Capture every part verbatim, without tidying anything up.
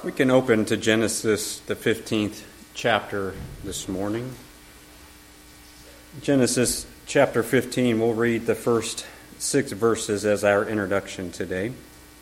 We can open to Genesis, the fifteenth chapter this morning. Genesis chapter fifteen, we'll read the first six verses as our introduction today.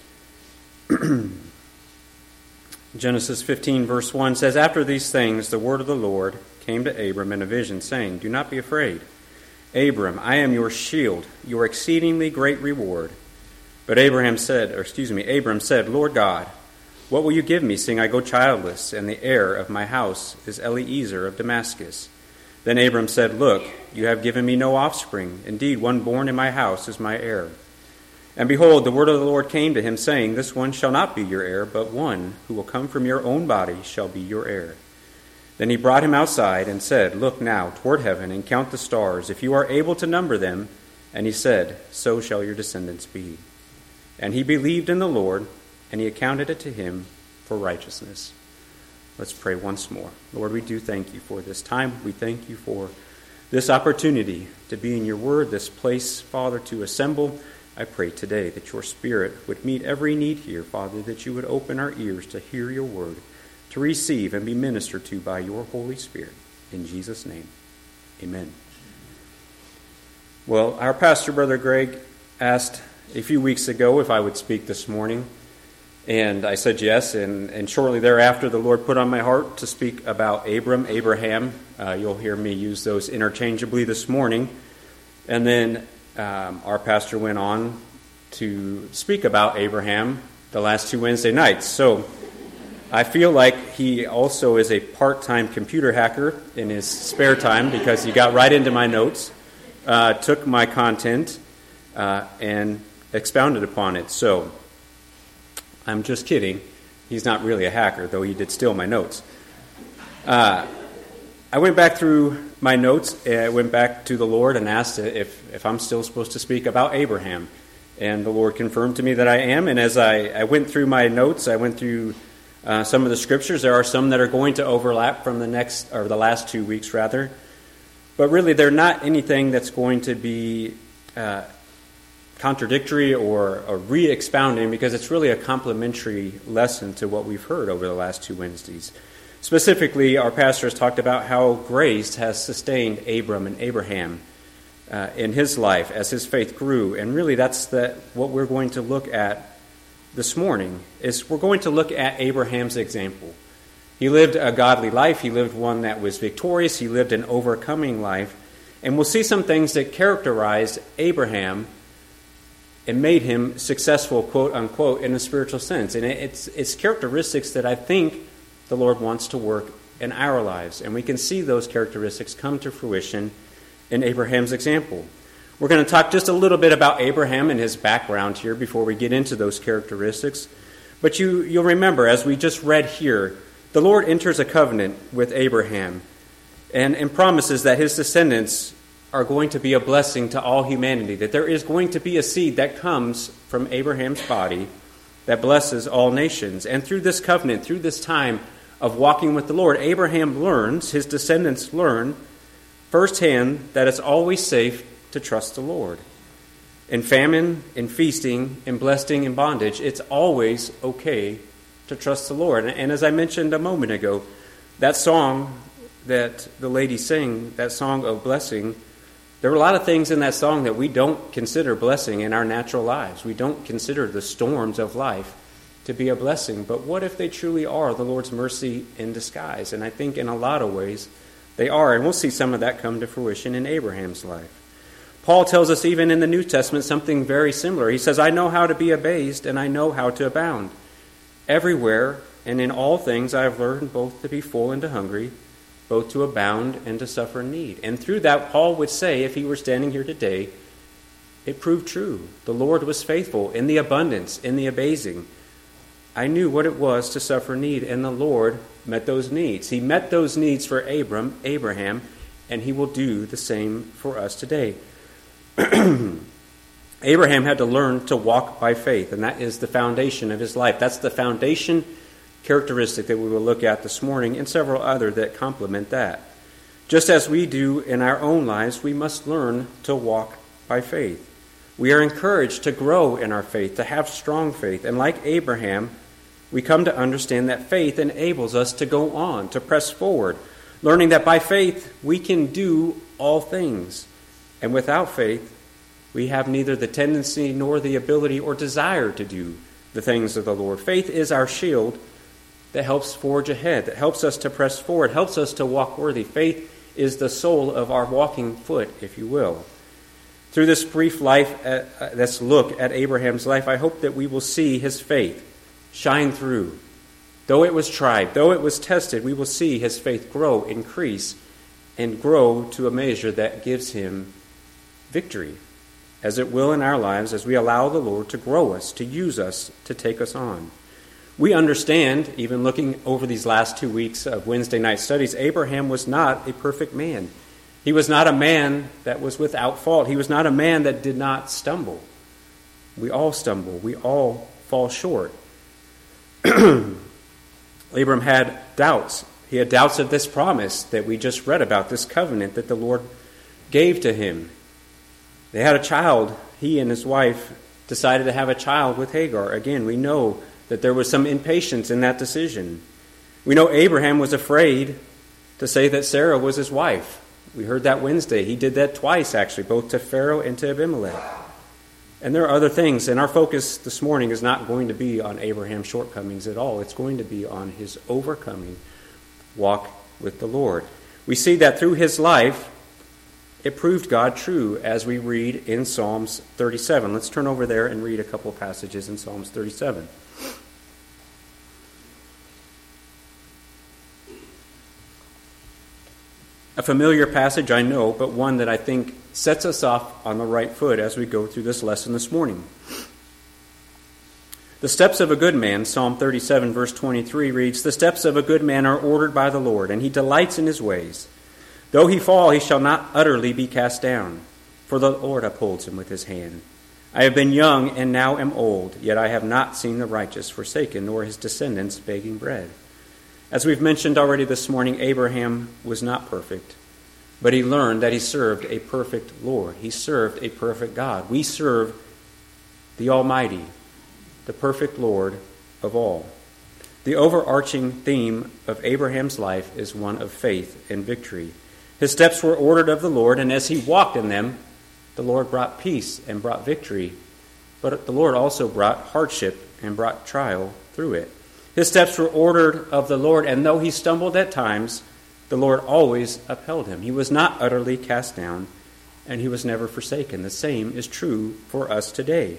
Genesis fifteen, verse one says, "After these things, the word of the Lord came to Abram in a vision, saying, 'Do not be afraid, Abram, I am your shield, your exceedingly great reward.' But Abraham said, or excuse me, Abram said, 'Lord God, what will you give me, seeing I go childless, and the heir of my house is Eliezer of Damascus?' Then Abram said, 'Look, you have given me no offspring. Indeed, one born in my house is my heir.' And behold, the word of the Lord came to him, saying, 'This one shall not be your heir, but one who will come from your own body shall be your heir.' Then he brought him outside and said, 'Look now toward heaven and count the stars, if you are able to number them.' And he said, 'So shall your descendants be.' And he believed in the Lord, and he accounted it to him for righteousness." Let's pray once more. Lord, we do thank you for this time. We thank you for this opportunity to be in your word, this place, Father, to assemble. I pray today that your Spirit would meet every need here, Father, that you would open our ears to hear your word, to receive and be ministered to by your Holy Spirit. In Jesus' name, amen. Well, our pastor, Brother Greg, asked a few weeks ago if I would speak this morning, and I said yes, and, and shortly thereafter the Lord put on my heart to speak about Abram, Abraham. Uh, you'll hear me use those interchangeably this morning. And then um, our pastor went on to speak about Abraham the last two Wednesday nights. So I feel like he also is a part-time computer hacker in his spare time, because he got right into my notes, uh, took my content, uh, and expounded upon it. So I'm just kidding. He's not really a hacker, though he did steal my notes. Uh, I went back through my notes. I went back to the Lord and asked if, if I'm still supposed to speak about Abraham. And the Lord confirmed to me that I am. And as I, I went through my notes, I went through uh, some of the scriptures. There are some that are going to overlap from the next, or the last two weeks, rather. But really, they're not anything that's going to be Uh, contradictory or, or re-expounding, because it's really a complementary lesson to what we've heard over the last two Wednesdays. Specifically, our pastor has talked about how grace has sustained Abram and Abraham uh, in his life as his faith grew. And really that's the, what we're going to look at this morning, is we're going to look at Abraham's example. He lived a godly life. He lived one that was victorious. He lived an overcoming life. And we'll see some things that characterized Abraham and made him successful, quote unquote, in a spiritual sense. And it's it's characteristics that I think the Lord wants to work in our lives. And we can see those characteristics come to fruition in Abraham's example. We're going to talk just a little bit about Abraham and his background here before we get into those characteristics. But you, you'll remember, as we just read here, the Lord enters a covenant with Abraham and, and promises that his descendants are going to be a blessing to all humanity, that there is going to be a seed that comes from Abraham's body that blesses all nations. And through this covenant, through this time of walking with the Lord, Abraham learns, his descendants learn firsthand that it's always safe to trust the Lord. In famine, in feasting, in blessing, in bondage, it's always okay to trust the Lord. And as I mentioned a moment ago, that song that the lady sang, that song of blessing, there were a lot of things in that song that we don't consider blessing in our natural lives. We don't consider the storms of life to be a blessing. But what if they truly are the Lord's mercy in disguise? And I think in a lot of ways they are. And we'll see some of that come to fruition in Abraham's life. Paul tells us even in the New Testament something very similar. He says, "I know how to be abased, and I know how to abound. Everywhere and in all things I have learned both to be full and to hungry, both to abound and to suffer need." And through that, Paul would say, if he were standing here today, it proved true. The Lord was faithful in the abundance, in the abasing. I knew what it was to suffer need, and the Lord met those needs. He met those needs for Abram, Abraham, and he will do the same for us today. Abraham had to learn to walk by faith, and that is the foundation of his life. That's the foundation characteristic that we will look at this morning, and several other that complement that. Just as we do in our own lives, we must learn to walk by faith. We are encouraged to grow in our faith, to have strong faith. And like Abraham, we come to understand that faith enables us to go on, to press forward, learning that by faith we can do all things. And without faith, we have neither the tendency nor the ability or desire to do the things of the Lord. Faith is our shield that helps forge ahead, that helps us to press forward, helps us to walk worthy. Faith is the soul of our walking foot, if you will. Through this brief life, uh, this look at Abraham's life, I hope that we will see his faith shine through. Though it was tried, though it was tested, we will see his faith grow, increase, and grow to a measure that gives him victory, as it will in our lives as we allow the Lord to grow us, to use us, to take us on. We understand, even looking over these last two weeks of Wednesday night studies, Abraham was not a perfect man. He was not a man that was without fault. He was not a man that did not stumble. We all stumble. We all fall short. Abraham had doubts. He had doubts of this promise that we just read about, this covenant that the Lord gave to him. They had a child. He and his wife decided to have a child with Hagar. Again, we know that there was some impatience in that decision. We know Abraham was afraid to say that Sarah was his wife. We heard that Wednesday. He did that twice, actually, both to Pharaoh and to Abimelech. And there are other things, and our focus this morning is not going to be on Abraham's shortcomings at all. It's going to be on his overcoming walk with the Lord. We see that through his life, it proved God true, as we read in Psalms thirty-seven. Let's turn over there and read a couple of passages in Psalms thirty-seven. A familiar passage, I know, but one that I think sets us off on the right foot as we go through this lesson this morning. The steps of a good man, Psalm thirty-seven, verse twenty-three reads, "The steps of a good man are ordered by the Lord, and he delights in his ways. Though he fall, he shall not utterly be cast down, for the Lord upholds him with his hand. I have been young and now am old, yet I have not seen the righteous forsaken, nor his descendants begging bread." As we've mentioned already this morning, Abraham was not perfect, but he learned that he served a perfect Lord. He served a perfect God. We serve the Almighty, the perfect Lord of all. The overarching theme of Abraham's life is one of faith and victory. His steps were ordered of the Lord, and as he walked in them, the Lord brought peace and brought victory. But the Lord also brought hardship and brought trial through it. His steps were ordered of the Lord, and though he stumbled at times, the Lord always upheld him. He was not utterly cast down, and he was never forsaken. The same is true for us today.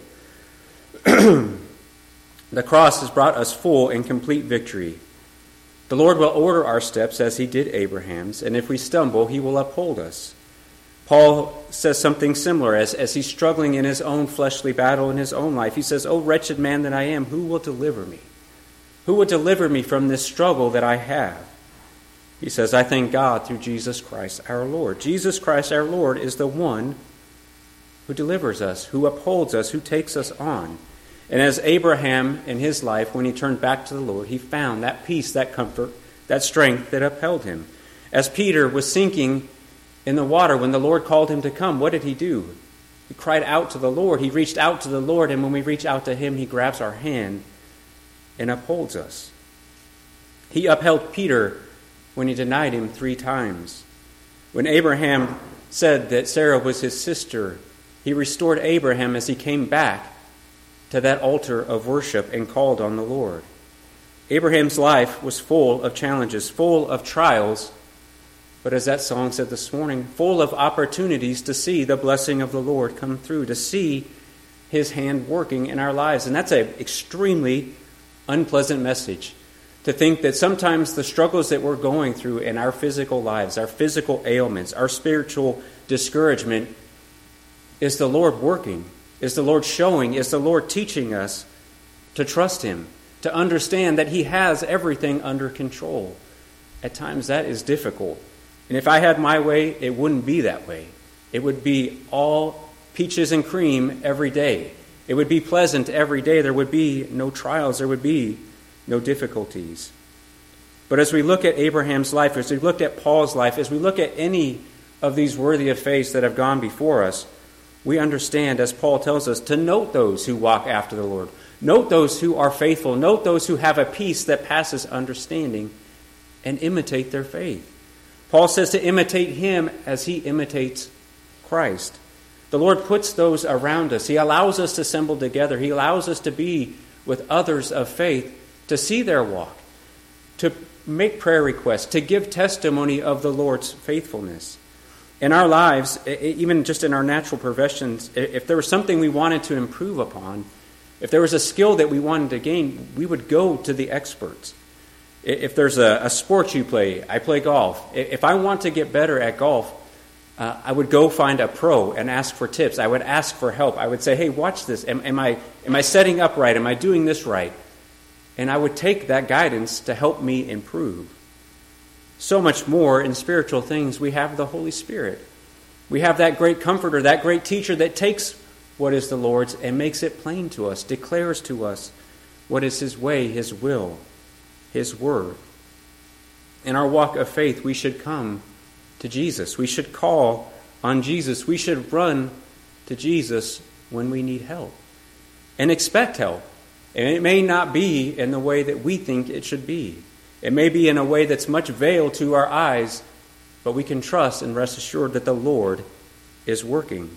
The cross has brought us full and complete victory. The Lord will order our steps as he did Abraham's, and if we stumble, he will uphold us. Paul says something similar as, as he's struggling in his own fleshly battle in his own life. He says, "O wretched man that I am, who will deliver me? Who will deliver me from this struggle that I have?" He says, "I thank God through Jesus Christ our Lord." Jesus Christ our Lord is the one who delivers us, who upholds us, who takes us on. And as Abraham in his life, when he turned back to the Lord, he found that peace, that comfort, that strength that upheld him. As Peter was sinking in the water when the Lord called him to come, what did he do? He cried out to the Lord. He reached out to the Lord, and when we reach out to him, he grabs our hand and upholds us. He upheld Peter when he denied him three times. When Abraham said that Sarah was his sister, he restored Abraham as he came back to that altar of worship and called on the Lord. Abraham's life was full of challenges, full of trials, but as that song said this morning, full of opportunities to see the blessing of the Lord come through, to see his hand working in our lives. And that's an extremely unpleasant message, to think that sometimes the struggles that we're going through in our physical lives, our physical ailments, our spiritual discouragement, is the Lord working, is the Lord showing, is the Lord teaching us to trust him, to understand that he has everything under control. At times that is difficult. And if I had my way, it wouldn't be that way. It would be all peaches and cream every day. It would be pleasant every day. There would be no trials. There would be no difficulties. But as we look at Abraham's life, as we look at Paul's life, as we look at any of these worthy of faith that have gone before us, we understand, as Paul tells us, to note those who walk after the Lord. Note those who are faithful. Note those who have a peace that passes understanding, and imitate their faith. Paul says to imitate him as he imitates Christ. The Lord puts those around us. He allows us to assemble together. He allows us to be with others of faith, to see their walk, to make prayer requests, to give testimony of the Lord's faithfulness. In our lives, even just in our natural professions, if there was something we wanted to improve upon, if there was a skill that we wanted to gain, we would go to the experts. If there's a, a sport you play, I play golf. If I want to get better at golf, uh, I would go find a pro and ask for tips. I would ask for help. I would say, hey, watch this. Am, am I am I setting up right? Am I doing this right? And I would take that guidance to help me improve. So much more in spiritual things, we have the Holy Spirit. We have that great comforter, that great teacher that takes what is the Lord's and makes it plain to us, declares to us what is his way, his will, his word. In our walk of faith, we should come to Jesus. We should call on Jesus. We should run to Jesus when we need help and expect help. And it may not be in the way that we think it should be. It may be in a way that's much veiled to our eyes, but we can trust and rest assured that the Lord is working,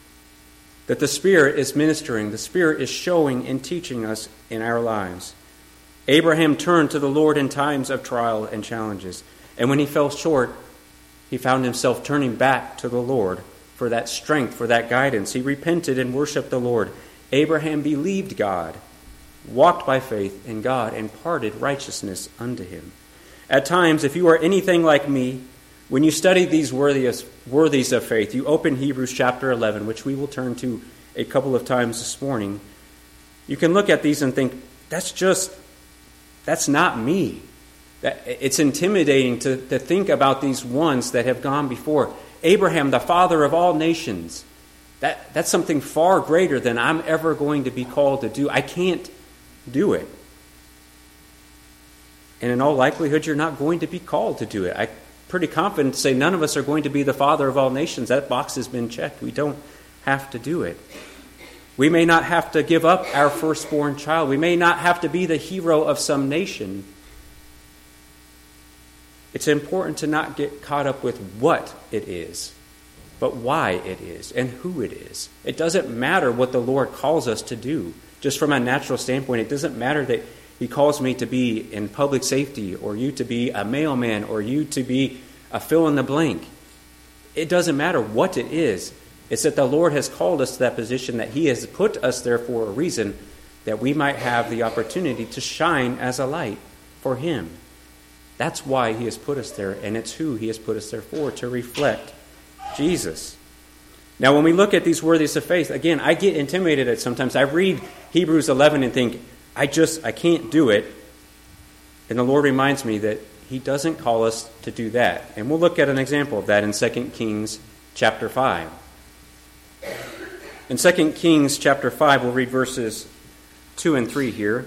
that the Spirit is ministering, the Spirit is showing and teaching us in our lives. Abraham turned to the Lord in times of trial and challenges, and when he fell short, he found himself turning back to the Lord for that strength, for that guidance. He repented and worshiped the Lord. Abraham believed God, walked by faith in God, and imparted righteousness unto him. At times, if you are anything like me, when you study these worthies, worthies of faith, you open Hebrews chapter eleven, which we will turn to a couple of times this morning, you can look at these and think, that's just, that's not me. That it's intimidating to, to think about these ones that have gone before. Abraham, the father of all nations, that, that's something far greater than I'm ever going to be called to do. I can't do it. And in all likelihood, you're not going to be called to do it. I'm pretty confident to say none of us are going to be the father of all nations. That box has been checked. We don't have to do it. We may not have to give up our firstborn child. We may not have to be the hero of some nation. It's important to not get caught up with what it is, but why it is and who it is. It doesn't matter what the Lord calls us to do. Just from a natural standpoint, it doesn't matter that he calls me to be in public safety, or you to be a mailman, or you to be a fill in the blank. It doesn't matter what it is. It's that the Lord has called us to that position, that he has put us there for a reason, that we might have the opportunity to shine as a light for him. That's why he has put us there, and it's who he has put us there for, to reflect Jesus. Now, when we look at these worthies of faith, again, I get intimidated at sometimes. I read Hebrews eleven and think, I just, I can't do it. And the Lord reminds me that he doesn't call us to do that. And we'll look at an example of that in Second Kings chapter five. In Second Kings chapter five, we'll read verses two and three here.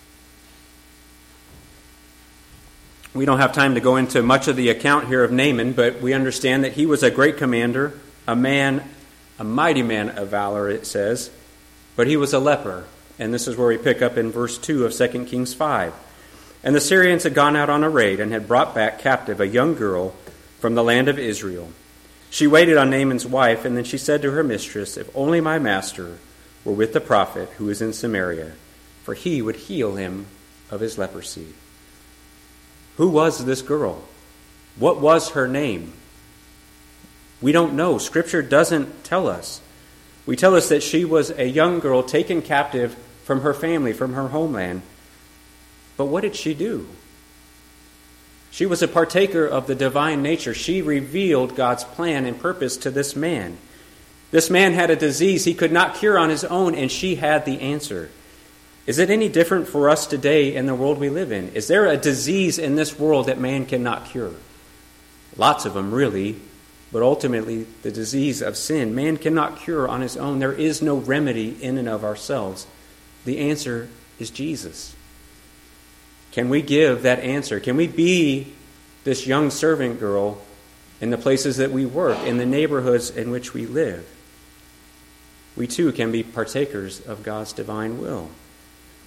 We don't have time to go into much of the account here of Naaman, but we understand that he was a great commander, a man, a mighty man of valor, it says, but he was a leper. And this is where we pick up in verse two of Second Kings five. And the Syrians had gone out on a raid and had brought back captive a young girl from the land of Israel. She waited on Naaman's wife, and then she said to her mistress, if only my master were with the prophet who is in Samaria, for he would heal him of his leprosy. Who was this girl? What was her name? We don't know. Scripture doesn't tell us. We tell us that she was a young girl taken captive from her family, from her homeland. But what did she do? She was a partaker of the divine nature. She revealed God's plan and purpose to this man. This man had a disease he could not cure on his own, and she had the answer. Is it any different for us today in the world we live in? Is there a disease in this world that man cannot cure? Lots of them, really. But ultimately, the disease of sin, man cannot cure on his own. There is no remedy in and of ourselves. The answer is Jesus. Can we give that answer? Can we be this young servant girl in the places that we work, in the neighborhoods in which we live? We too can be partakers of God's divine will.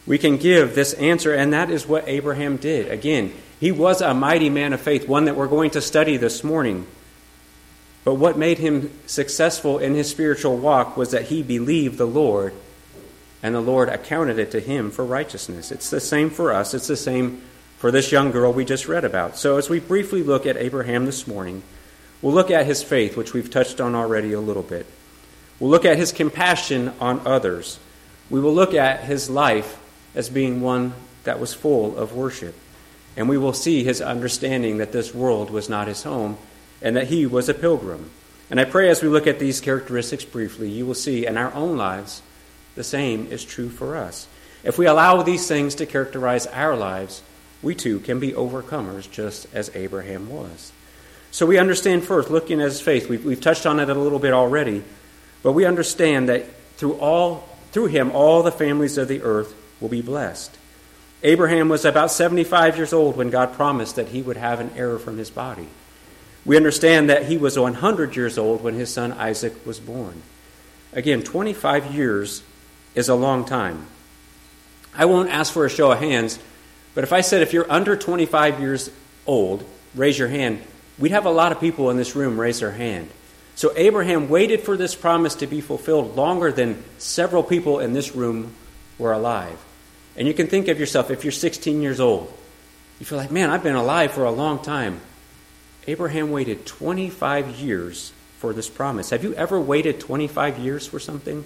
we can give this answer, and that is what Abraham did. Again, he was a mighty man of faith, one that we're going to study this morning. But what made him successful in his spiritual walk was that he believed the Lord, and the Lord accounted it to him for righteousness. It's the same for us. It's the same for this young girl we just read about. So as we briefly look at Abraham this morning, we'll look at his faith, which we've touched on already a little bit. We'll look at his compassion on others. We will look at his life as being one that was full of worship. And we will see his understanding that this world was not his home and that he was a pilgrim. And I pray as we look at these characteristics briefly, you will see in our own lives the same is true for us. If we allow these things to characterize our lives, we too can be overcomers just as Abraham was. So we understand first, looking at his faith, we've, we've touched on it a little bit already, but we understand that through all through him all the families of the earth will be blessed. Abraham was about seventy-five years old when God promised that he would have an heir from his body. We understand that he was one hundred years old when his son Isaac was born. Again, twenty-five years is a long time. I won't ask for a show of hands, but if I said if you're under twenty-five years old, raise your hand, we'd have a lot of people in this room raise their hand. So Abraham waited for this promise to be fulfilled longer than several people in this room were alive. And you can think of yourself, if you're sixteen years old, you feel like, man, I've been alive for a long time. Abraham waited twenty-five years for this promise. Have you ever waited twenty-five years for something?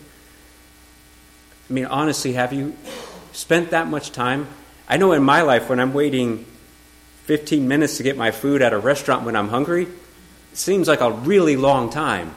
I mean, honestly, have you spent that much time? I know in my life when I'm waiting fifteen minutes to get my food at a restaurant when I'm hungry, it seems like a really long time.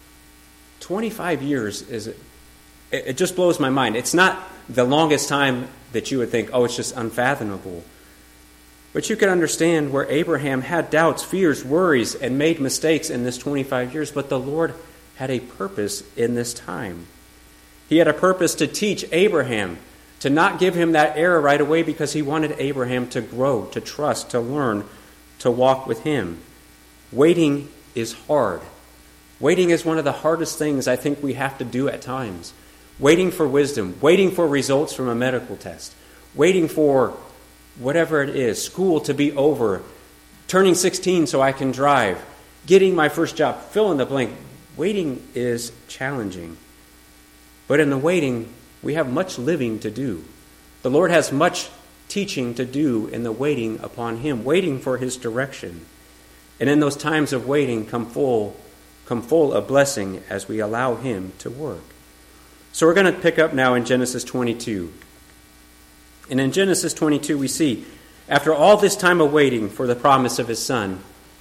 twenty-five years is, it, it just blows my mind. It's not the longest time that you would think, oh, it's just unfathomable. But you can understand where Abraham had doubts, fears, worries, and made mistakes in this twenty-five years, but the Lord had a purpose in this time. He had a purpose to teach Abraham, to not give him that error right away because he wanted Abraham to grow, to trust, to learn, to walk with him. Waiting is hard. Waiting is one of the hardest things I think we have to do at times. Waiting for wisdom, waiting for results from a medical test, waiting for whatever it is, school to be over, turning sixteen so I can drive, getting my first job, fill in the blank. Waiting is challenging. But in the waiting, we have much living to do. The Lord has much teaching to do in the waiting upon him, waiting for his direction. And in those times of waiting come full, come full of blessing as we allow him to work. So we're going to pick up now in Genesis twenty-two. And in Genesis twenty-two we see, after all this time of waiting for the promise of his son,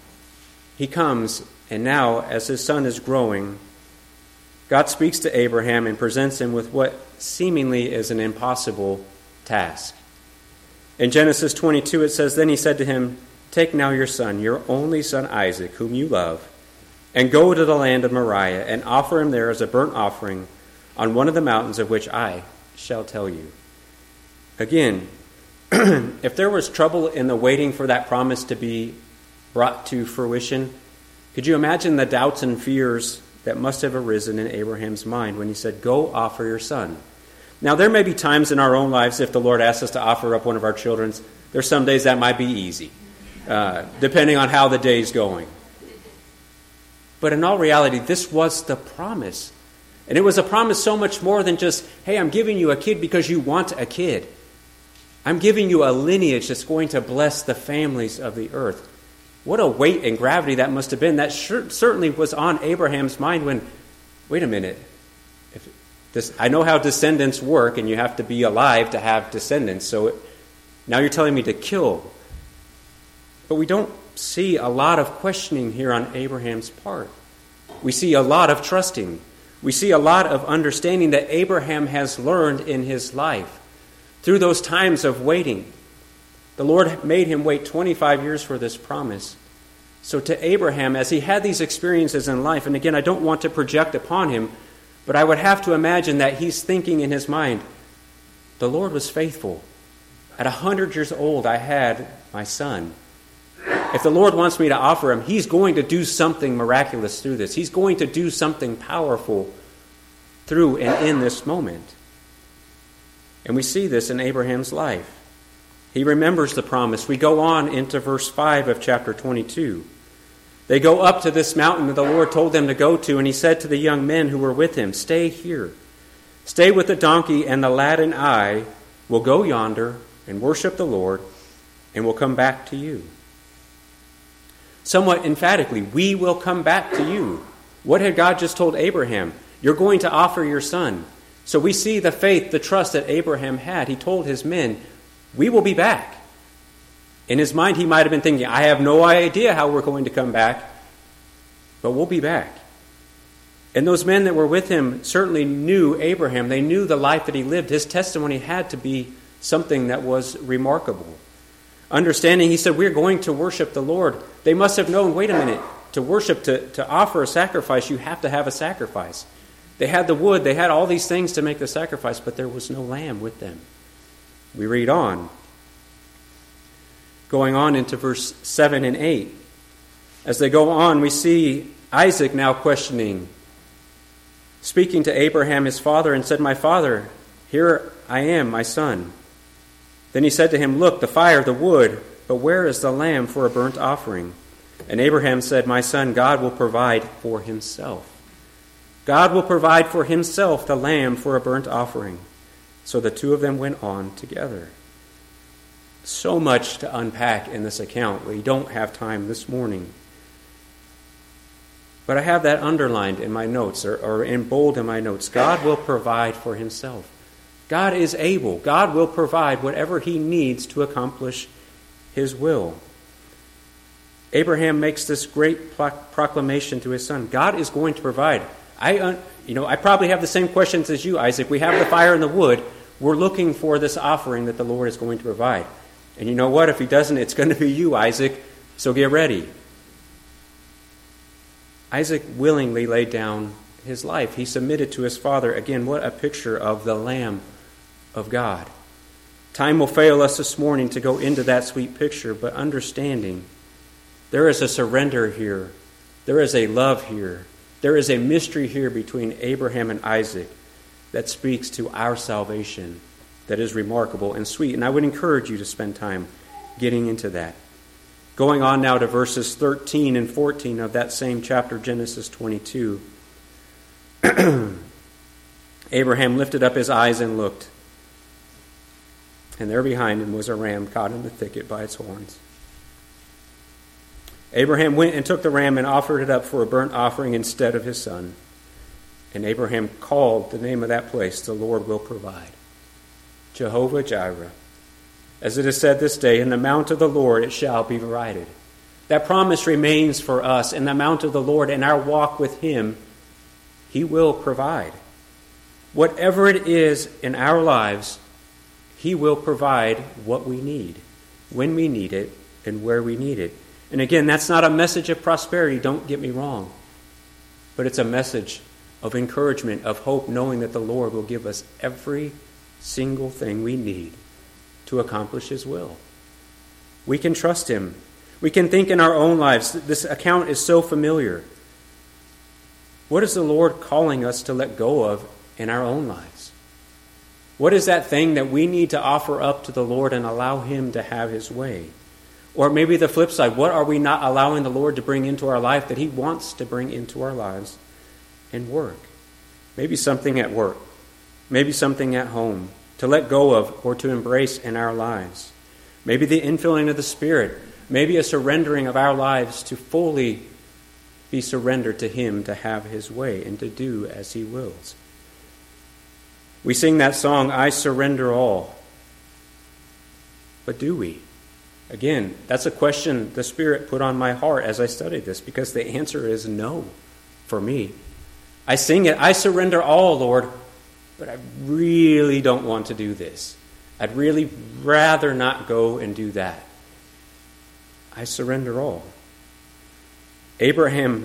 he comes, and now as his son is growing, God speaks to Abraham and presents him with what seemingly is an impossible task. In Genesis twenty-two it says, Then he said to him, Take now your son, your only son Isaac, whom you love, and go to the land of Moriah, and offer him there as a burnt offering on one of the mountains of which I shall tell you. Again, if there was trouble in the waiting for that promise to be brought to fruition, could you imagine the doubts and fears that must have arisen in Abraham's mind when he said, Go offer your son? Now, there may be times in our own lives, if the Lord asks us to offer up one of our children, there's some days that might be easy, uh, depending on how the day's going. But in all reality, this was the promise. And it was a promise so much more than just, hey, I'm giving you a kid because you want a kid. I'm giving you a lineage that's going to bless the families of the earth. What a weight and gravity that must have been. That sure, certainly was on Abraham's mind when, wait a minute, if this, I know how descendants work, and you have to be alive to have descendants, so it, now you're telling me to kill. But we don't see a lot of questioning here on Abraham's part. We see a lot of trusting. We see a lot of understanding that Abraham has learned in his life. Through those times of waiting, the Lord made him wait twenty-five years for this promise. So to Abraham, as he had these experiences in life, and again, I don't want to project upon him, but I would have to imagine that he's thinking in his mind, the Lord was faithful. At a hundred years old, I had my son. If the Lord wants me to offer him, he's going to do something miraculous through this. He's going to do something powerful through and in this moment. And we see this in Abraham's life. He remembers the promise. We go on into verse five of chapter twenty-two. They go up to this mountain that the Lord told them to go to, and he said to the young men who were with him, "Stay here. Stay with the donkey, and the lad and I will go yonder and worship the Lord, and will come back to you." Somewhat emphatically, we will come back to you. What had God just told Abraham? You're going to offer your son. So we see the faith, the trust that Abraham had. He told his men, we will be back. In his mind, he might have been thinking, I have no idea how we're going to come back, but we'll be back. And those men that were with him certainly knew Abraham. They knew the life that he lived. His testimony had to be something that was remarkable. Understanding, he said, we're going to worship the Lord. They must have known, wait a minute, to worship, to, to offer a sacrifice, you have to have a sacrifice. They had the wood, they had all these things to make the sacrifice, but there was no lamb with them. We read on. Going on into verse seven and eight. As they go on, we see Isaac now questioning, speaking to Abraham, his father, and said, "My father, here I am, my son." Then he said to him, "Look, the fire, the wood, but where is the lamb for a burnt offering?" And Abraham said, "My son, God will provide for himself. God will provide for himself the lamb for a burnt offering." So the two of them went on together. So much to unpack in this account. We don't have time this morning. But I have that underlined in my notes, or, or in bold in my notes. God will provide for himself. God is able. God will provide whatever he needs to accomplish his will. Abraham makes this great proclamation to his son. God is going to provide. I, you know, I probably have the same questions as you, Isaac. We have the fire and the wood. We're looking for this offering that the Lord is going to provide. And you know what? If he doesn't, it's going to be you, Isaac. So get ready. Isaac willingly laid down his life. He submitted to his father. Again, what a picture of the Lamb of God. Time will fail us this morning to go into that sweet picture, but understanding there is a surrender here. There is a love here. There is a mystery here between Abraham and Isaac that speaks to our salvation that is remarkable and sweet. And I would encourage you to spend time getting into that. Going on now to verses thirteen and fourteen of that same chapter, Genesis twenty-two. Abraham lifted up his eyes and looked, and there behind him was a ram caught in the thicket by its horns. Abraham went and took the ram and offered it up for a burnt offering instead of his son. And Abraham called the name of that place, "The Lord will provide." Jehovah Jireh. As it is said this day, in the mount of the Lord it shall be provided. That promise remains for us. In the mount of the Lord, in our walk with him, he will provide. Whatever it is in our lives, he will provide what we need, when we need it, and where we need it. And again, that's not a message of prosperity, don't get me wrong. But it's a message of encouragement, of hope, knowing that the Lord will give us every single thing we need to accomplish his will. We can trust him. We can think in our own lives. This account is so familiar. What is the Lord calling us to let go of in our own lives? What is that thing that we need to offer up to the Lord and allow him to have his way? Or maybe the flip side, what are we not allowing the Lord to bring into our life that he wants to bring into our lives and work? Maybe something at work. Maybe something at home to let go of or to embrace in our lives. Maybe the infilling of the Spirit. Maybe a surrendering of our lives to fully be surrendered to him to have his way and to do as he wills. We sing that song, "I Surrender All." But do we? Again, that's a question the Spirit put on my heart as I studied this, because the answer is no for me. I sing it, "I surrender all, Lord," but I really don't want to do this. I'd really rather not go and do that. I surrender all. Abraham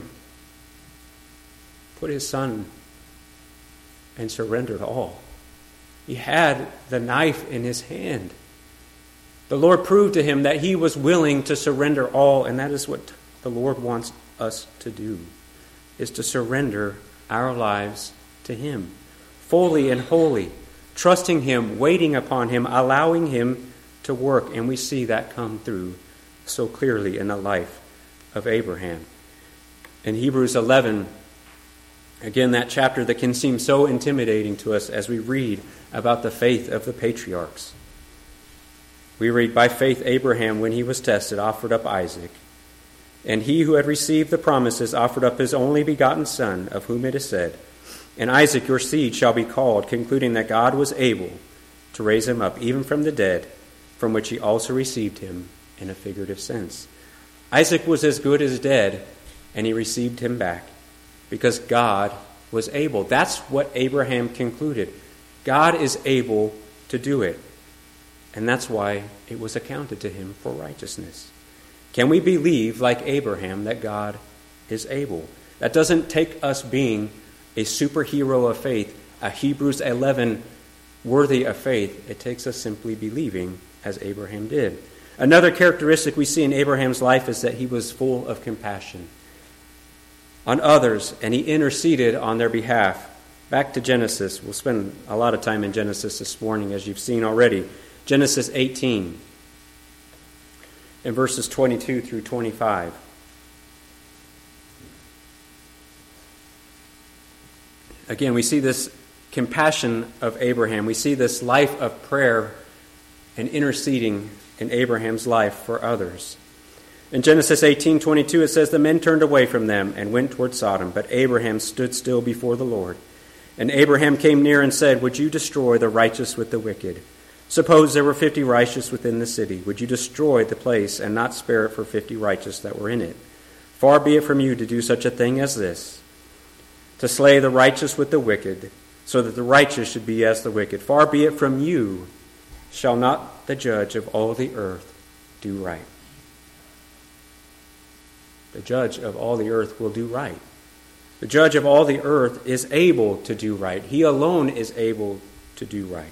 put his son and surrendered all. He had the knife in his hand. The Lord proved to him that he was willing to surrender all, and that is what the Lord wants us to do, is to surrender our lives to him, fully and wholly, trusting him, waiting upon him, allowing him to work. And we see that come through so clearly in the life of Abraham. In Hebrews eleven, again, that chapter that can seem so intimidating to us as we read about the faith of the patriarchs. We read, by faith Abraham, when he was tested, offered up Isaac. And he who had received the promises offered up his only begotten son, of whom it is said, and Isaac your seed shall be called, concluding that God was able to raise him up even from the dead, from which he also received him in a figurative sense. Isaac was as good as dead, and he received him back because God was able. That's what Abraham concluded. God is able to do it. And that's why it was accounted to him for righteousness. Can we believe, like Abraham, that God is able? That doesn't take us being a superhero of faith, a Hebrews eleven worthy of faith. It takes us simply believing as Abraham did. Another characteristic we see in Abraham's life is that he was full of compassion on others, and he interceded on their behalf. Back to Genesis. We'll spend a lot of time in Genesis this morning, as you've seen already. Genesis eighteen, in verses twenty-two through twenty-five. Again, we see this compassion of Abraham. We see this life of prayer and interceding in Abraham's life for others. In Genesis eighteen twenty-two, it says, the men turned away from them and went toward Sodom, but Abraham stood still before the Lord. And Abraham came near and said, would you destroy the righteous with the wicked? Suppose there were fifty righteous within the city. Would you destroy the place and not spare it for fifty righteous that were in it? Far be it from you to do such a thing as this, to slay the righteous with the wicked, so that the righteous should be as the wicked. Far be it from you, shall not the judge of all the earth do right? The judge of all the earth will do right. The judge of all the earth is able to do right. He alone is able to do right.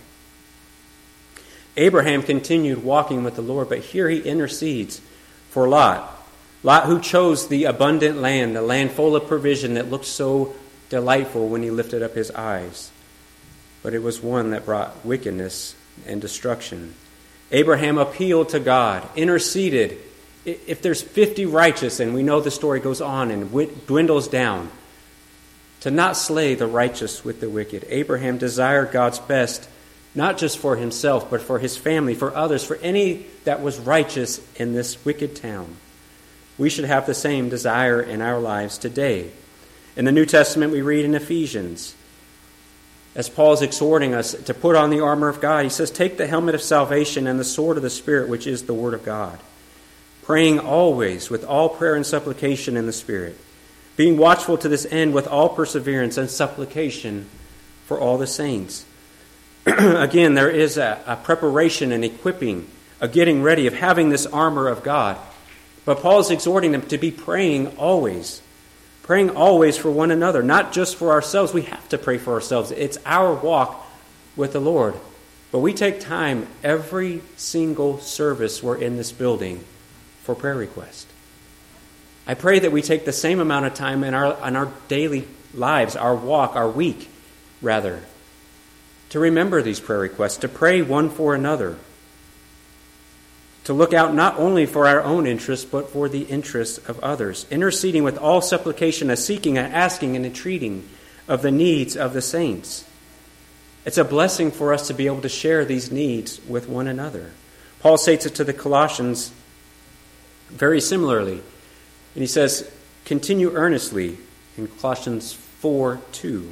Abraham continued walking with the Lord, but here he intercedes for Lot. Lot, who chose the abundant land, the land full of provision that looked so delightful when he lifted up his eyes. But it was one that brought wickedness and destruction. Abraham appealed to God, interceded. If there's fifty righteous, and we know the story goes on and dwindles down, to not slay the righteous with the wicked. Abraham desired God's best, not just for himself, but for his family, for others, for any that was righteous in this wicked town. We should have the same desire in our lives today. In the New Testament, we read in Ephesians, as Paul is exhorting us to put on the armor of God, he says, take the helmet of salvation and the sword of the Spirit, which is the word of God, praying always with all prayer and supplication in the Spirit, being watchful to this end with all perseverance and supplication for all the saints. Again, there is a, a preparation and equipping, a getting ready of having this armor of God. But Paul is exhorting them to be praying always. Praying always for one another, not just for ourselves. We have to pray for ourselves. It's our walk with the Lord. But we take time every single service we're in this building for prayer request. I pray that we take the same amount of time in our, in our daily lives, our walk, our week, rather, to remember these prayer requests, to pray one for another, to look out not only for our own interests, but for the interests of others, interceding with all supplication, a seeking, and asking, and entreating of the needs of the saints. It's a blessing for us to be able to share these needs with one another. Paul states it to the Colossians very similarly. And he says, continue earnestly in Colossians four two.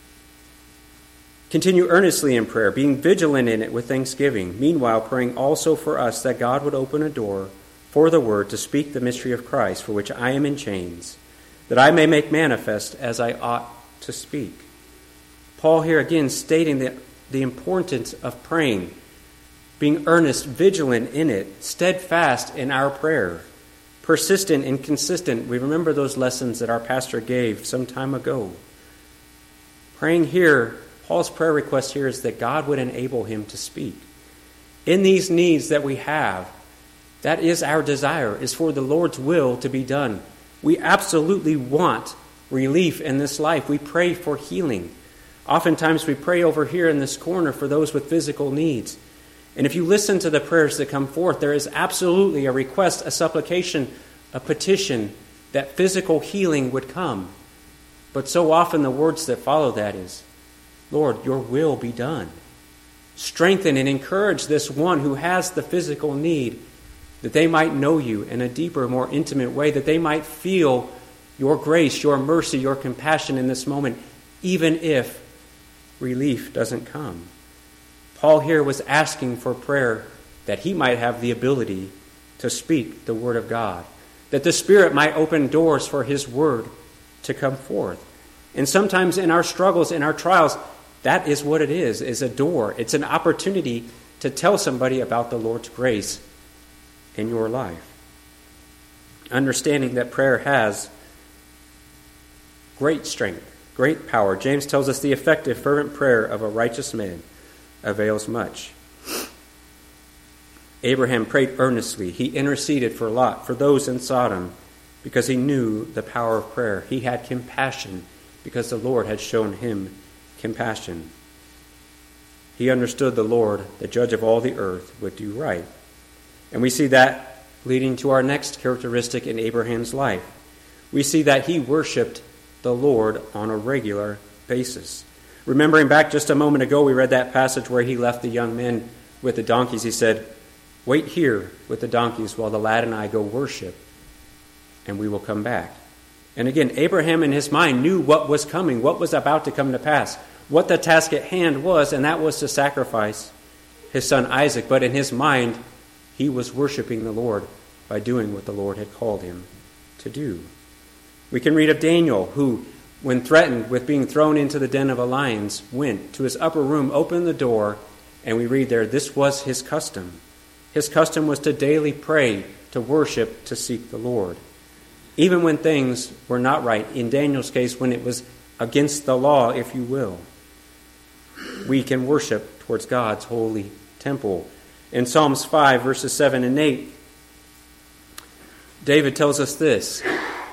Continue earnestly in prayer, being vigilant in it with thanksgiving. Meanwhile, praying also for us that God would open a door for the word to speak the mystery of Christ, for which I am in chains, that I may make manifest as I ought to speak. Paul here again stating the, the importance of praying, being earnest, vigilant in it, steadfast in our prayer, persistent and consistent. We remember those lessons that our pastor gave some time ago. Praying here, Paul's prayer request here is that God would enable him to speak. In these needs that we have, that is our desire, is for the Lord's will to be done. We absolutely want relief in this life. We pray for healing. Oftentimes we pray over here in this corner for those with physical needs. And if you listen to the prayers that come forth, there is absolutely a request, a supplication, a petition that physical healing would come. But so often the words that follow that is, Lord, your will be done. Strengthen and encourage this one who has the physical need, that they might know you in a deeper, more intimate way, that they might feel your grace, your mercy, your compassion in this moment, even if relief doesn't come. Paul here was asking for prayer that he might have the ability to speak the word of God, that the Spirit might open doors for his word to come forth. And sometimes in our struggles, in our trials, that is what it is, is a door. It's an opportunity to tell somebody about the Lord's grace in your life. Understanding that prayer has great strength, great power. James tells us the effective, fervent prayer of a righteous man avails much. Abraham prayed earnestly. He interceded for Lot, for those in Sodom, because he knew the power of prayer. He had compassion because the Lord had shown him compassion. He understood the Lord, the judge of all the earth, would do right. And we see that leading to our next characteristic in Abraham's life. We see that he worshiped the Lord on a regular basis. Remembering back just a moment ago, we read that passage where he left the young men with the donkeys. He said, wait here with the donkeys while the lad and I go worship, and we will come back. And again, Abraham in his mind knew what was coming, what was about to come to pass, what the task at hand was, and that was to sacrifice his son Isaac. But in his mind, he was worshiping the Lord by doing what the Lord had called him to do. We can read of Daniel, who, when threatened with being thrown into the den of the lions, went to his upper room, opened the door, and we read there, this was his custom. His custom was to daily pray, to worship, to seek the Lord. Even when things were not right, in Daniel's case, when it was against the law, if you will, we can worship towards God's holy temple. In Psalms five, verses seven and eight, David tells us this,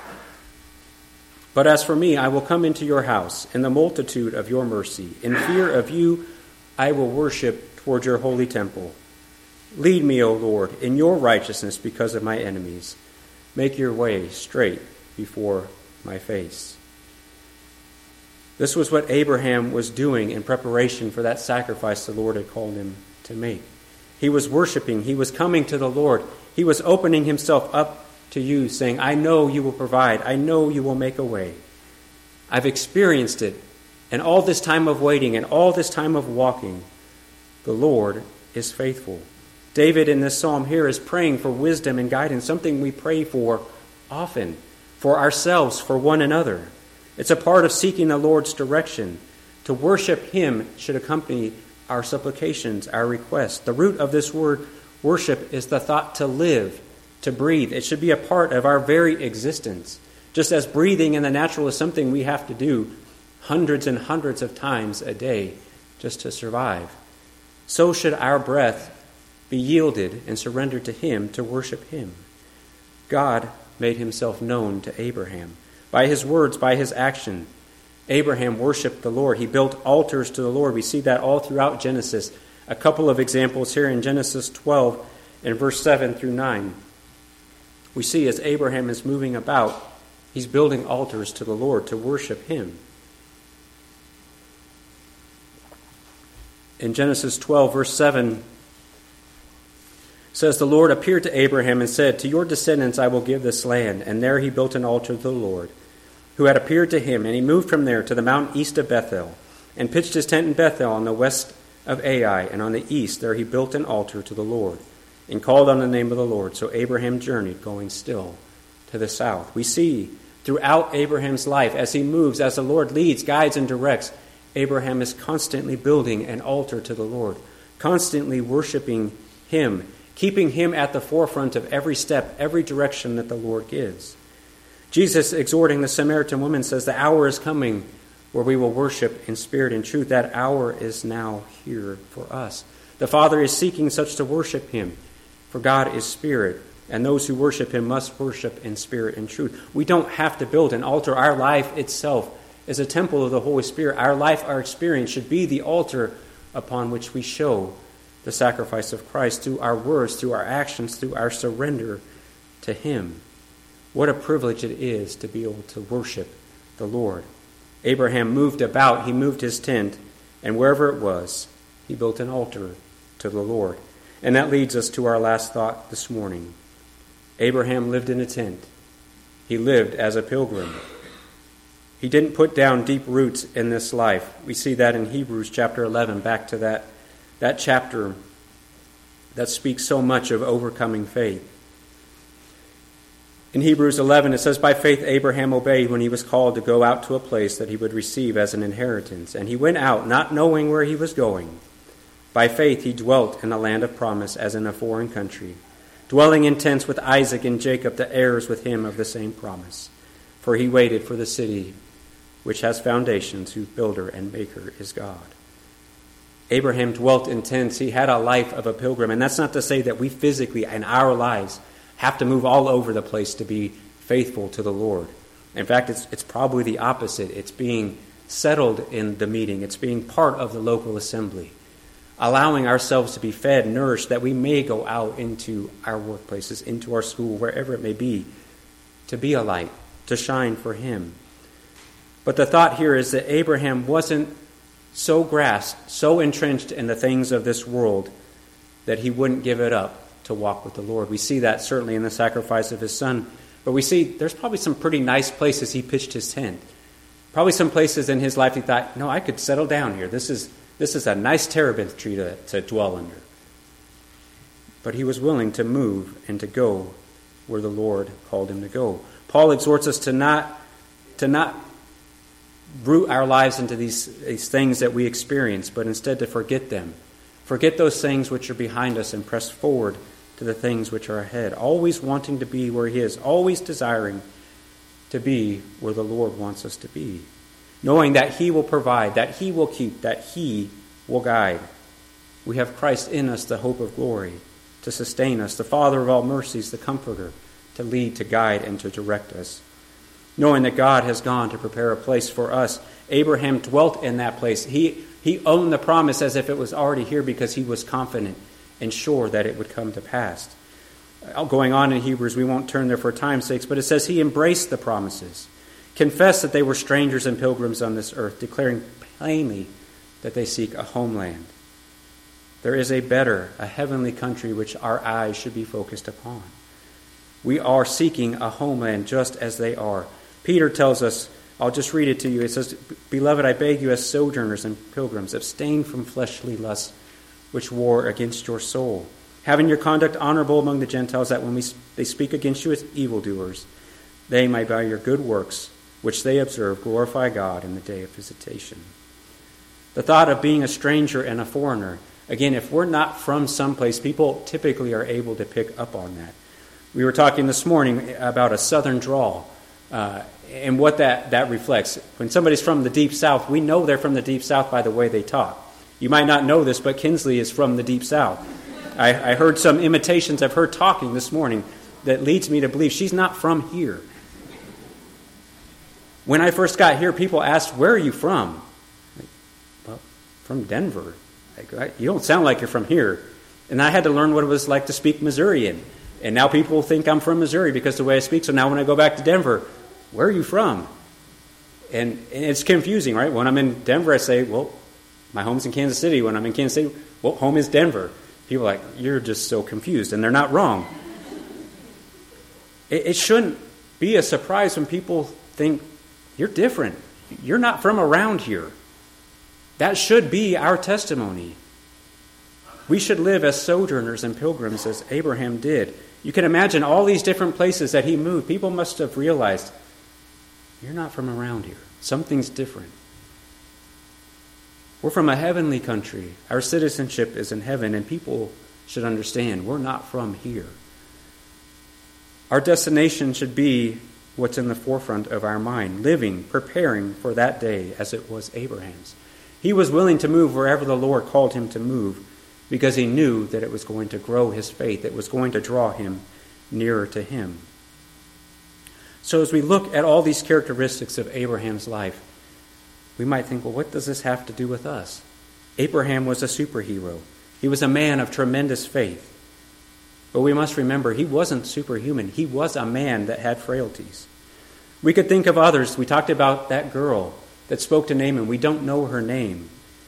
but as for me, I will come into your house in the multitude of your mercy. In fear of you, I will worship toward your holy temple. Lead me, O Lord, in your righteousness because of my enemies. Make your way straight before my face. This was what Abraham was doing in preparation for that sacrifice the Lord had called him to make. He was worshiping. He was coming to the Lord. He was opening himself up to you, saying, I know you will provide. I know you will make a way. I've experienced it. And all this time of waiting and all this time of walking, the Lord is faithful. David in this psalm here is praying for wisdom and guidance, something we pray for often, for ourselves, for one another. It's a part of seeking the Lord's direction. To worship him should accompany our supplications, our requests. The root of this word worship is the thought to live, to breathe. It should be a part of our very existence. Just as breathing in the natural is something we have to do hundreds and hundreds of times a day just to survive, so should our breath be yielded and surrendered to him to worship him. God made himself known to Abraham. By his words, by his action, Abraham worshiped the Lord. He built altars to the Lord. We see that all throughout Genesis. A couple of examples here in Genesis twelve and verse seven through nine. We see as Abraham is moving about, he's building altars to the Lord to worship him. In Genesis twelve, verse seven, says, the Lord appeared to Abraham and said, to your descendants I will give this land. And there he built an altar to the Lord, who had appeared to him. And he moved from there to the mountain east of Bethel, and pitched his tent in Bethel on the west of Ai. And on the east there he built an altar to the Lord, and called on the name of the Lord. So Abraham journeyed, going still to the south. We see throughout Abraham's life, as he moves, as the Lord leads, guides, and directs, Abraham is constantly building an altar to the Lord, constantly worshiping him, keeping him at the forefront of every step, every direction that the Lord gives. Jesus, exhorting the Samaritan woman, says, the hour is coming where we will worship in spirit and truth. That hour is now here for us. The Father is seeking such to worship him, for God is spirit, and those who worship him must worship in spirit and truth. We don't have to build an altar. Our life itself is a temple of the Holy Spirit. Our life, our experience should be the altar upon which we show the sacrifice of Christ through our words, through our actions, through our surrender to Him. What a privilege it is to be able to worship the Lord. Abraham moved about, he moved his tent, and wherever it was, he built an altar to the Lord. And that leads us to our last thought this morning. Abraham lived in a tent. He lived as a pilgrim. He didn't put down deep roots in this life. We see that in Hebrews chapter eleven, back to that, that chapter that speaks so much of overcoming faith. In Hebrews eleven, it says, "By faith Abraham obeyed when he was called to go out to a place that he would receive as an inheritance. And he went out, not knowing where he was going. By faith he dwelt in the land of promise as in a foreign country, dwelling in tents with Isaac and Jacob, the heirs with him of the same promise. For he waited for the city which has foundations, whose builder and maker is God." Abraham dwelt in tents. He had a life of a pilgrim. And that's not to say that we physically, in our lives, have to move all over the place to be faithful to the Lord. In fact, it's, it's probably the opposite. It's being settled in the meeting. It's being part of the local assembly, allowing ourselves to be fed, nourished, that we may go out into our workplaces, into our school, wherever it may be, to be a light, to shine for Him. But the thought here is that Abraham wasn't so grasped, so entrenched in the things of this world that he wouldn't give it up to walk with the Lord. We see that certainly in the sacrifice of his son. But we see there's probably some pretty nice places he pitched his tent. Probably some places in his life he thought, no, I could settle down here. This is this is a nice terebinth tree to, to dwell under. But he was willing to move and to go where the Lord called him to go. Paul exhorts us to not to not root our lives into these, these things that we experience, but instead to forget them. Forget those things which are behind us and press forward to the things which are ahead. Always wanting to be where He is. Always desiring to be where the Lord wants us to be. Knowing that He will provide, that He will keep, that He will guide. We have Christ in us, the hope of glory, to sustain us, the Father of all mercies, the Comforter, to lead, to guide, and to direct us. Knowing that God has gone to prepare a place for us. Abraham dwelt in that place. He, he owned the promise as if it was already here because he was confident and sure that it would come to pass. Going on in Hebrews, we won't turn there for time's sake, but it says he embraced the promises, confessed that they were strangers and pilgrims on this earth, declaring plainly that they seek a homeland. There is a better, a heavenly country which our eyes should be focused upon. We are seeking a homeland just as they are. Peter tells us, I'll just read it to you. It says, "Beloved, I beg you as sojourners and pilgrims, abstain from fleshly lusts which war against your soul, having your conduct honorable among the Gentiles, that when we, they speak against you as evildoers, they may by your good works, which they observe, glorify God in the day of visitation." The thought of being a stranger and a foreigner, again, if we're not from someplace, people typically are able to pick up on that. We were talking this morning about a southern drawl. Uh, and what that, that reflects. When somebody's from the Deep South, we know they're from the Deep South by the way they talk. You might not know this, but Kinsley is from the Deep South. I, I heard some imitations of her talking this morning that leads me to believe she's not from here. When I first got here, people asked, "Where are you from?" Like, well, from Denver. Like, you don't sound like you're from here. And I had to learn what it was like to speak Missourian. And now people think I'm from Missouri because of the way I speak. So now when I go back to Denver, where are you from? And, and it's confusing, right? When I'm in Denver, I say, well, my home's in Kansas City. When I'm in Kansas City, well, home is Denver. People are like, you're just so confused. And they're not wrong. It, it shouldn't be a surprise when people think you're different. You're not from around here. That should be our testimony. We should live as sojourners and pilgrims as Abraham did. You can imagine all these different places that he moved. People must have realized, you're not from around here. Something's different. We're from a heavenly country. Our citizenship is in heaven, and people should understand we're not from here. Our destination should be what's in the forefront of our mind, living, preparing for that day as it was Abraham's. He was willing to move wherever the Lord called him to move because he knew that it was going to grow his faith. It was going to draw him nearer to him. So as we look at all these characteristics of Abraham's life, we might think, well, what does this have to do with us? Abraham was a superhero. He was a man of tremendous faith. But we must remember, he wasn't superhuman. He was a man that had frailties. We could think of others. We talked about that girl that spoke to Naaman. We don't know her name.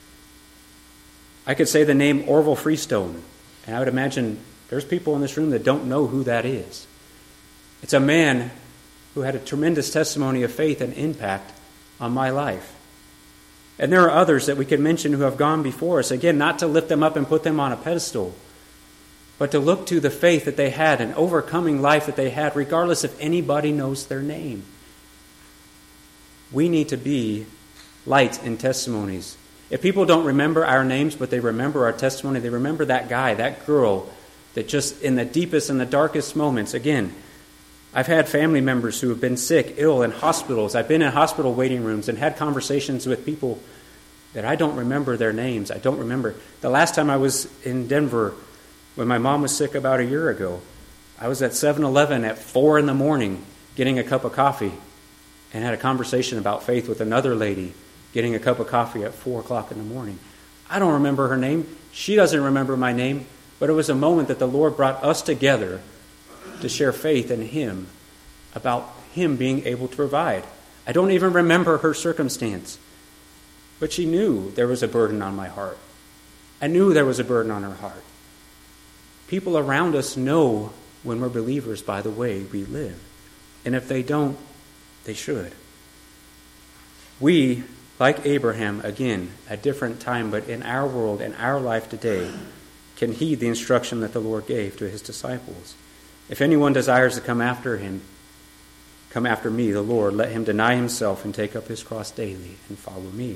I could say the name Orville Freestone, and I would imagine there's people in this room that don't know who that is. It's a man who had a tremendous testimony of faith and impact on my life. And there are others that we could mention who have gone before us. Again, not to lift them up and put them on a pedestal, but to look to the faith that they had and overcoming life that they had, regardless if anybody knows their name. We need to be lights and testimonies. If people don't remember our names, but they remember our testimony, they remember that guy, that girl, that just in the deepest and the darkest moments, again, I've had family members who have been sick, ill, in hospitals. I've been in hospital waiting rooms and had conversations with people that I don't remember their names. I don't remember. The last time I was in Denver, when my mom was sick about a year ago, I was at seven eleven at four in the morning getting a cup of coffee and had a conversation about faith with another lady getting a cup of coffee at four o'clock in the morning. I don't remember her name. She doesn't remember my name. But it was a moment that the Lord brought us together to share faith in Him, about Him being able to provide. I don't even remember her circumstance. But she knew there was a burden on my heart. I knew there was a burden on her heart. People around us know when we're believers by the way we live. And if they don't, they should. We, like Abraham, again, a different time, but in our world, in our life today, can heed the instruction that the Lord gave to His disciples. If anyone desires to come after Him, come after me, the Lord, let him deny himself and take up his cross daily and follow me.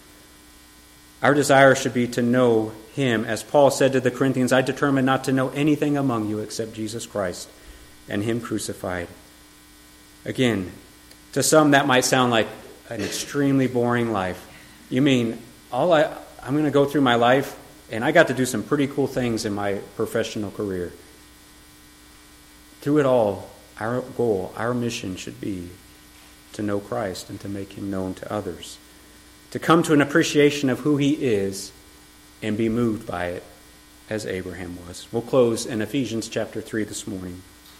Our desire should be to know Him. As Paul said to the Corinthians, I determined not to know anything among you except Jesus Christ and Him crucified. Again, to some that might sound like an extremely boring life. You mean, all I, I'm going to go through my life, and I got to do some pretty cool things in my professional career. Through it all, our goal, our mission should be to know Christ and to make Him known to others. To come to an appreciation of who He is and be moved by it as Abraham was. We'll close in Ephesians chapter three this morning.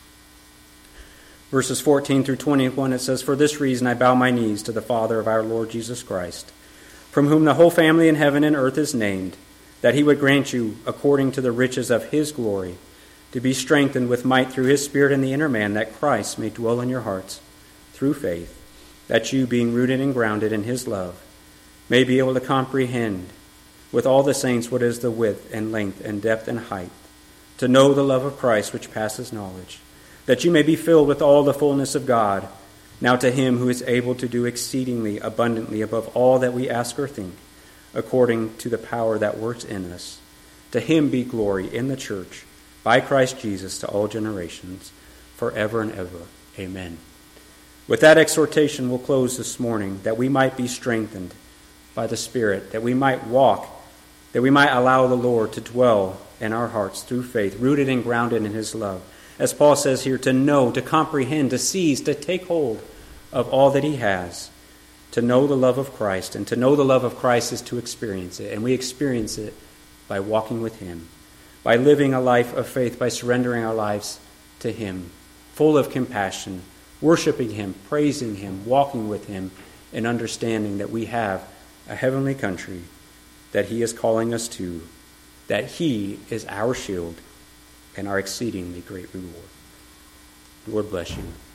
Verses fourteen through twenty-one, it says, For this reason I bow my knees to the Father of our Lord Jesus Christ, from whom the whole family in heaven and earth is named, that He would grant you, according to the riches of His glory, to be strengthened with might through His Spirit in the inner man, that Christ may dwell in your hearts through faith, that you, being rooted and grounded in His love, may be able to comprehend with all the saints what is the width and length and depth and height, to know the love of Christ which passes knowledge, that you may be filled with all the fullness of God. Now to Him who is able to do exceedingly abundantly above all that we ask or think, according to the power that works in us, to Him be glory in the church, by Christ Jesus, to all generations, forever and ever. Amen. With that exhortation, we'll close this morning, that we might be strengthened by the Spirit, that we might walk, that we might allow the Lord to dwell in our hearts through faith, rooted and grounded in His love. As Paul says here, to know, to comprehend, to seize, to take hold of all that He has, to know the love of Christ. And to know the love of Christ is to experience it. And we experience it by walking with Him, by living a life of faith, by surrendering our lives to Him, full of compassion, worshiping Him, praising Him, walking with Him, and understanding that we have a heavenly country that He is calling us to, that He is our shield and our exceedingly great reward. Lord bless you.